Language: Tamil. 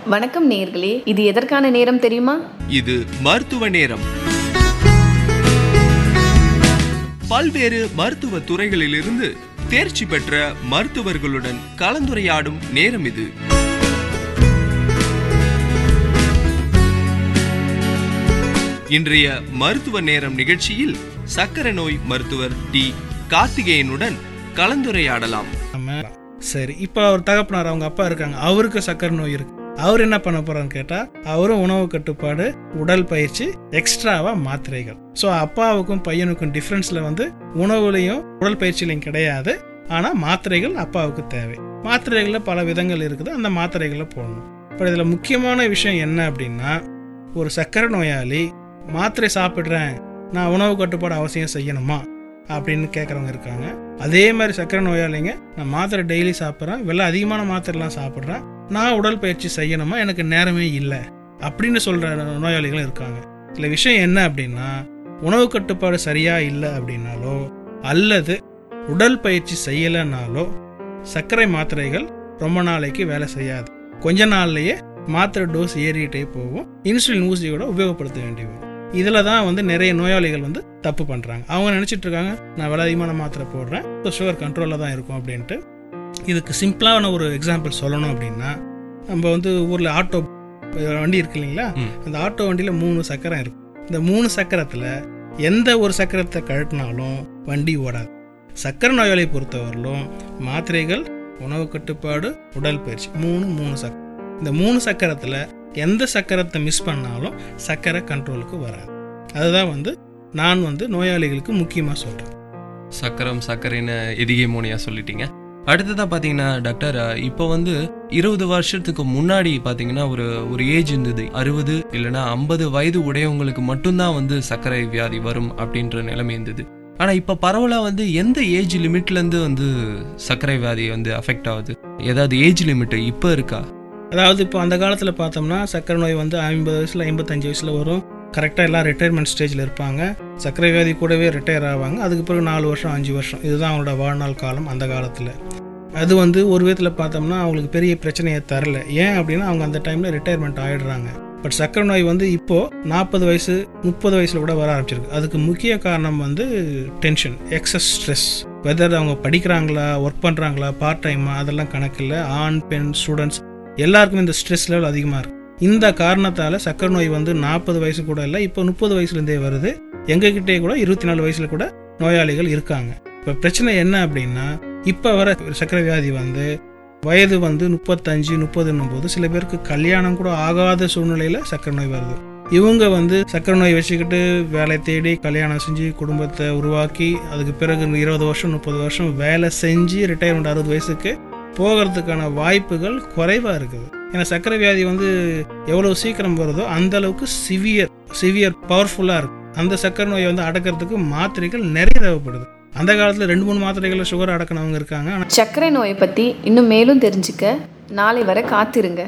வணக்கம் நேயர்களே, இது எதற்கான நேரம் தெரியுமா? இது மருத்துவ நேரம். பல்வேறு மருத்துவ துறைகளிலிருந்து தேர்ச்சி பெற்ற மருத்துவர்களுடன் கலந்துரையாடும் நேரம் இது. இன்றைய மருத்துவ நேரம் நிகழ்ச்சியில் சக்கரை நோய் மருத்துவர் டி. கார்த்திகேயனுடன் கலந்துரையாடலாம். சரி, இப்போ அவர் தகப்பனார், அவங்க அப்பா இருக்காங்க, அவருக்கு சக்கரை நோய் இருக்கு. அவர் என்ன பண்ண போறான்னு கேட்டா, அவரும் உணவு கட்டுப்பாடு, உடல் பயிற்சி, எக்ஸ்ட்ராவா மாத்திரைகள். ஸோ அப்பாவுக்கும் பையனுக்கும் டிஃப்ரென்ஸ்ல உணவுலையும் உடல் பயிற்சியிலையும் கிடையாது. ஆனா மாத்திரைகள் அப்பாவுக்கு தேவை. மாத்திரைகள்ல பல விதங்கள் இருக்குது, அந்த மாத்திரைகளை போடணும். இப்போ இதுல முக்கியமான விஷயம் என்ன அப்படின்னா, ஒரு சக்கரை நோயாளி மாத்திரை சாப்பிட்றேன், நான் உணவு கட்டுப்பாடு அவசியம் செய்யணுமா அப்படின்னு கேட்குறவங்க இருக்காங்க. அதே மாதிரி சக்கரை நோயாளிங்க, நான் மாத்திரை டெய்லி சாப்பிட்றேன், விலை அதிகமான மாத்திரைலாம் சாப்பிட்றேன், நான் உடல் பயிற்சி செய்யணுமா, எனக்கு நேரமே இல்லை அப்படின்னு சொல்கிற நோயாளிகளும் இருக்காங்க. இதில் விஷயம் என்ன அப்படின்னா, உணவு கட்டுப்பாடு சரியாக இல்லை அப்படின்னாலோ அல்லது உடல் பயிற்சி செய்யலைனாலோ சர்க்கரை மாத்திரைகள் ரொம்ப நாளைக்கு வேலை செய்யாது. கொஞ்ச நாள்லேயே மாத்திரை டோஸ் ஏறிக்கிட்டே போகும். இன்சுலின் ஊசி கூட உபயோகப்படுத்த வேண்டி வரும். இதில் தான் நிறைய நோயாளிகள் தப்பு பண்ணுறாங்க. அவங்க நினச்சிட்டு இருக்காங்க, நான் விலை அதிகமான மாத்திரை போடுறேன், இப்போ சுகர் கண்ட்ரோலில் தான் இருக்கும் அப்படின்ட்டு. இதுக்கு சிம்பிளான ஒரு எக்ஸாம்பிள் சொல்லணும் அப்படின்னா, நம்ம ஊரில் ஆட்டோ வண்டி இருக்கு இல்லைங்களா, அந்த ஆட்டோ வண்டியில் 3 சக்கரம் இருக்கும். இந்த 3 சக்கரத்தில் எந்த ஒரு சக்கரத்தை கழட்டினாலும் வண்டி ஓடாது. சக்கரை நோயாளியை பொறுத்தவரையிலும் மாத்திரைகள், உணவு கட்டுப்பாடு, உடல் பயிற்சி, 3 சக்கரம். இந்த 3 சக்கரத்தில் எந்த சக்கரத்தை மிஸ் பண்ணாலும் சக்கரை கண்ட்ரோலுக்கு வராது. அதுதான் நான் நோயாளிகளுக்கு முக்கியமாக சொல்கிறேன். சக்கரைன்னு எதிகை மோனியா சொல்லிட்டீங்க. அடுத்ததாக பார்த்தீங்கன்னா டாக்டர், இப்போ 20 வருஷத்துக்கு முன்னாடி பார்த்தீங்கன்னா ஒரு ஏஜ் இருந்தது, 60 இல்லைன்னா 50 வயது உடையவங்களுக்கு மட்டும்தான் சர்க்கரை வியாதி வரும் அப்படின்ற நிலைமை இருந்தது. ஆனால் இப்போ பரவலாக எந்த ஏஜ் லிமிட்லேருந்து சர்க்கரை வியாதி அஃபெக்ட் ஆகுது? ஏதாவது ஏஜ் லிமிட்டு இப்போ இருக்கா? அதாவது இப்போ அந்த காலத்தில் பார்த்தோம்னா சர்க்கரை நோய் 50 வயசில் 55 வயசில் வரும். கரெக்டாக எல்லாம் ரிட்டையர்மெண்ட் ஸ்டேஜில் இருப்பாங்க. சர்க்கரை வியாதி கூடவே ரிட்டையர் ஆவாங்க. அதுக்கு பிறகு 4 வருஷம் 5 வருஷம் இதுதான் அவங்களோட வாழ்நாள் காலம் அந்த காலத்தில். அது ஒரு விதத்தில் பார்த்தோம்னா அவங்களுக்கு பெரிய பிரச்சனையை தரல. ஏன் அப்படின்னா அவங்க அந்த டைமில் ரிட்டையர்மெண்ட் ஆகிடுறாங்க. பட் சர்க்கரை நோய் இப்போது 40 வயசு 30 வயசில் கூட வர ஆரம்பிச்சிருக்கு. அதுக்கு முக்கிய காரணம் டென்ஷன், எக்ஸஸ் ஸ்ட்ரெஸ். வெதர் அவங்க படிக்கிறாங்களா, ஒர்க் பண்ணுறாங்களா, பார்ட் டைமா, அதெல்லாம் கணக்கில் ஆண் பெண் ஸ்டூடெண்ட்ஸ் எல்லாருக்குமே இந்த ஸ்ட்ரெஸ் லெவல் அதிகமாக இருக்குது. இந்த காரணத்தால் சர்க்கரை நோய் 40 வயசு கூட இல்லை, இப்போ 30 வயசுலேருந்தே வருது. எங்ககிட்டே கூட 24 வயசில் கூட நோயாளிகள் இருக்காங்க. இப்போ பிரச்சனை என்ன அப்படின்னா, இப்போ வர சர்க்கரை வியாதி வயது 35 30 போது சில பேருக்கு கல்யாணம் கூட ஆகாத சூழ்நிலையில் சர்க்கரை நோய் வருது. இவங்க சர்க்கரை நோய் வச்சுக்கிட்டு வேலை தேடி கல்யாணம் செஞ்சு குடும்பத்தை உருவாக்கி அதுக்கு பிறகு 20 வருஷம் 30 வருஷம் வேலை செஞ்சு ரிட்டையர்மெண்ட் 60 வயசுக்கு போகிறதுக்கான வாய்ப்புகள் குறைவாக இருக்குது. ஏன்னா சர்க்கரை வியாதி எவ்வளோ சீக்கிரம் வருதோ அந்த அளவுக்கு சிவியர் பவர்ஃபுல்லாக இருக்குது. அந்த சர்க்கரை நோயை அடக்கிறதுக்கு மாத்திரைகள் நிறைய தேவைப்படுது. அந்த காலத்தில் 2-3 மாத்திரைகளில் சுகர் அடக்கினவங்க இருக்காங்க. சர்க்கரை நோயை பற்றி இன்னும் மேலும் தெரிஞ்சுக்க நாளை வரை காத்திருங்க.